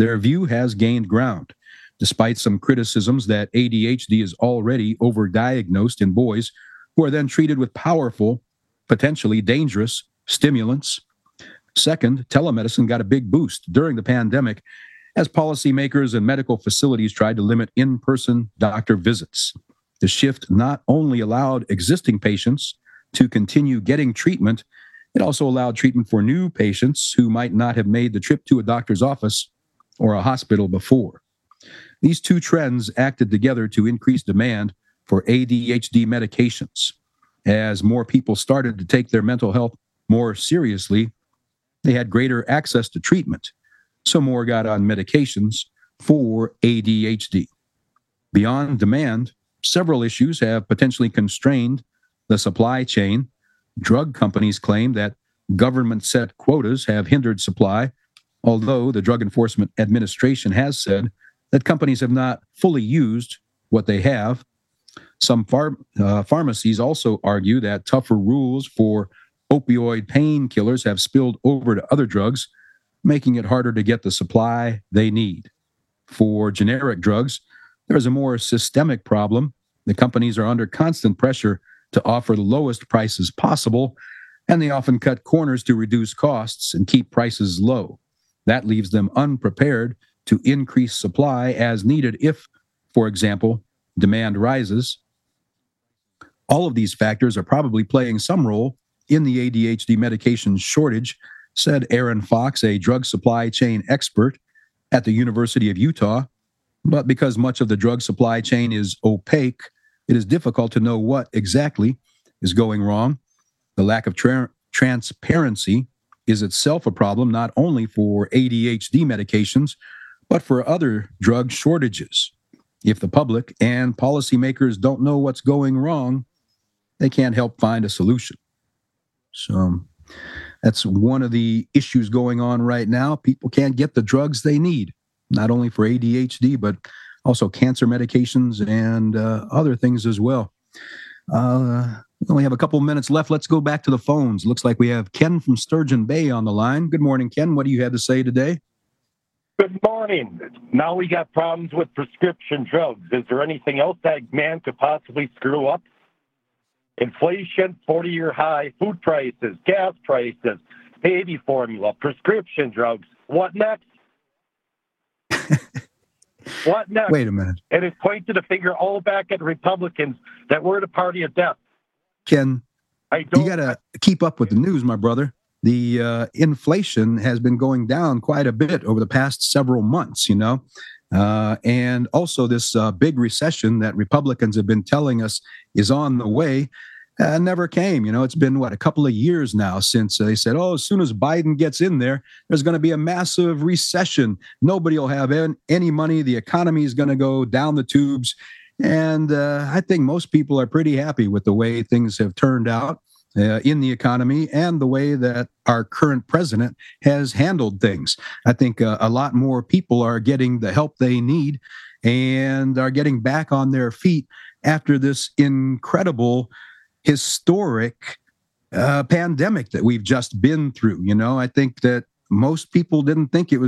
their view has gained ground. Despite some criticisms that ADHD is already overdiagnosed in boys who are then treated with powerful, potentially dangerous stimulants. Second, telemedicine got a big boost during the pandemic as policymakers and medical facilities tried to limit in-person doctor visits. The shift not only allowed existing patients to continue getting treatment, it also allowed treatment for new patients who might not have made the trip to a doctor's office or a hospital before. These two trends acted together to increase demand for ADHD medications. As more people started to take their mental health more seriously, they had greater access to treatment, so more got on medications for ADHD. Beyond demand, several issues have potentially constrained the supply chain. Drug companies claim that government-set quotas have hindered supply, although the Drug Enforcement Administration has said that companies have not fully used what they have. Some pharmacies also argue that tougher rules for opioid painkillers have spilled over to other drugs, making it harder to get the supply they need. For generic drugs, there is a more systemic problem. The companies are under constant pressure to offer the lowest prices possible, and they often cut corners to reduce costs and keep prices low. That leaves them unprepared to increase supply as needed if, for example, demand rises. All of these factors are probably playing some role in the ADHD medication shortage, said Aaron Fox, a drug supply chain expert at the University of Utah. But because much of the drug supply chain is opaque, it is difficult to know what exactly is going wrong. The lack of transparency is itself a problem not only for ADHD medications, but for other drug shortages. If the public and policymakers don't know what's going wrong, they can't help find a solution. So that's one of the issues going on right now. People can't get the drugs they need, not only for ADHD, but also cancer medications and other things as well. We only have a couple minutes left. Let's go back to the phones. Looks like we have Ken from Sturgeon Bay on the line. Good morning, Ken. What do you have to say today? Good morning. Now we got problems with prescription drugs. Is there anything else that man could possibly screw up? Inflation, 40-year high, food prices, gas prices, baby formula, prescription drugs. What next? What next? Wait a minute. And it pointed a finger all back at Republicans that we're the party of death. Ken, you got to keep up with the news, my brother. The inflation has been going down quite a bit over the past several months, you know. And also this big recession that Republicans have been telling us is on the way never came. You know, it's been, a couple of years now since they said, as soon as Biden gets in there, there's going to be a massive recession. Nobody will have any money. The economy is going to go down the tubes. And I think most people are pretty happy with the way things have turned out in the economy and the way that our current president has handled things. I think a lot more people are getting the help they need and are getting back on their feet after this incredible, historic pandemic that we've just been through. You know, I think that most people didn't think that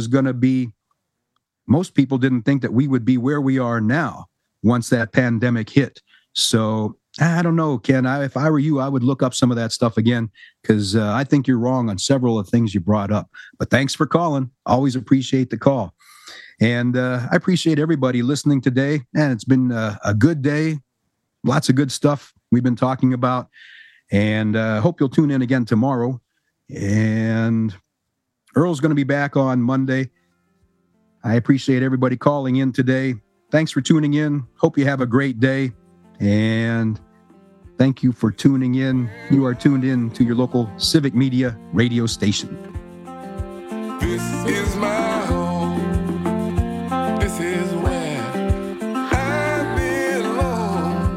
we would be where we are now once that pandemic hit. So I don't know, Ken. If I were you, I would look up some of that stuff again because I think you're wrong on several of the things you brought up. But thanks for calling. Always appreciate the call. And I appreciate everybody listening today. And it's been a good day. Lots of good stuff we've been talking about. And hope you'll tune in again tomorrow. And Earl's going to be back on Monday. I appreciate everybody calling in today. Thanks for tuning in. Hope you have a great day. And thank you for tuning in. You are tuned in to your local civic media radio station. This is my home. This is where I belong.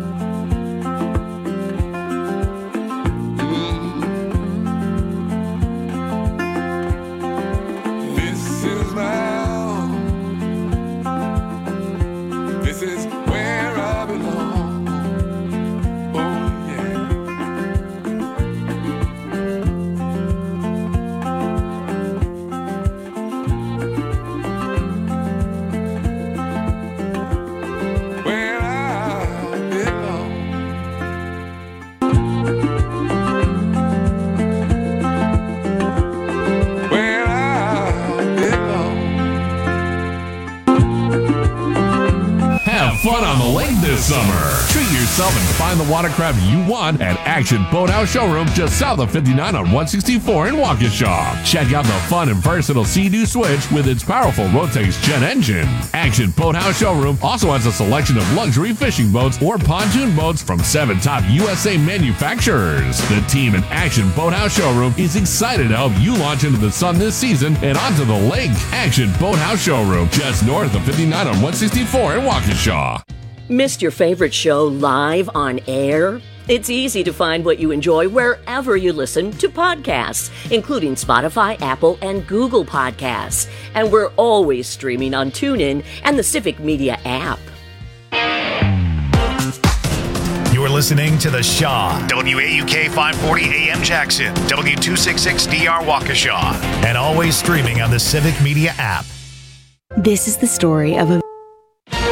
This is my home. This is where I belong. this summer. Treat yourself and find the watercraft you want at Action Boathouse Showroom just south of 59 on 164 in Waukesha. Check out the fun and versatile Sea-Doo Switch with its powerful Rotax jet engine. Action Boathouse Showroom also has a selection of luxury fishing boats or pontoon boats from 7 top USA manufacturers. The team at Action Boathouse Showroom is excited to help you launch into the sun this season and onto the lake. Action Boathouse Showroom, just north of 59 on 164 in Waukesha. Missed your favorite show live on air? It's easy to find what you enjoy wherever you listen to podcasts, including Spotify, Apple, and Google Podcasts. And we're always streaming on TuneIn and the Civic Media app. You are listening to The Shaw, WAUK 540 AM Jackson, W266DR Waukesha, and always streaming on the Civic Media app. This is the story of a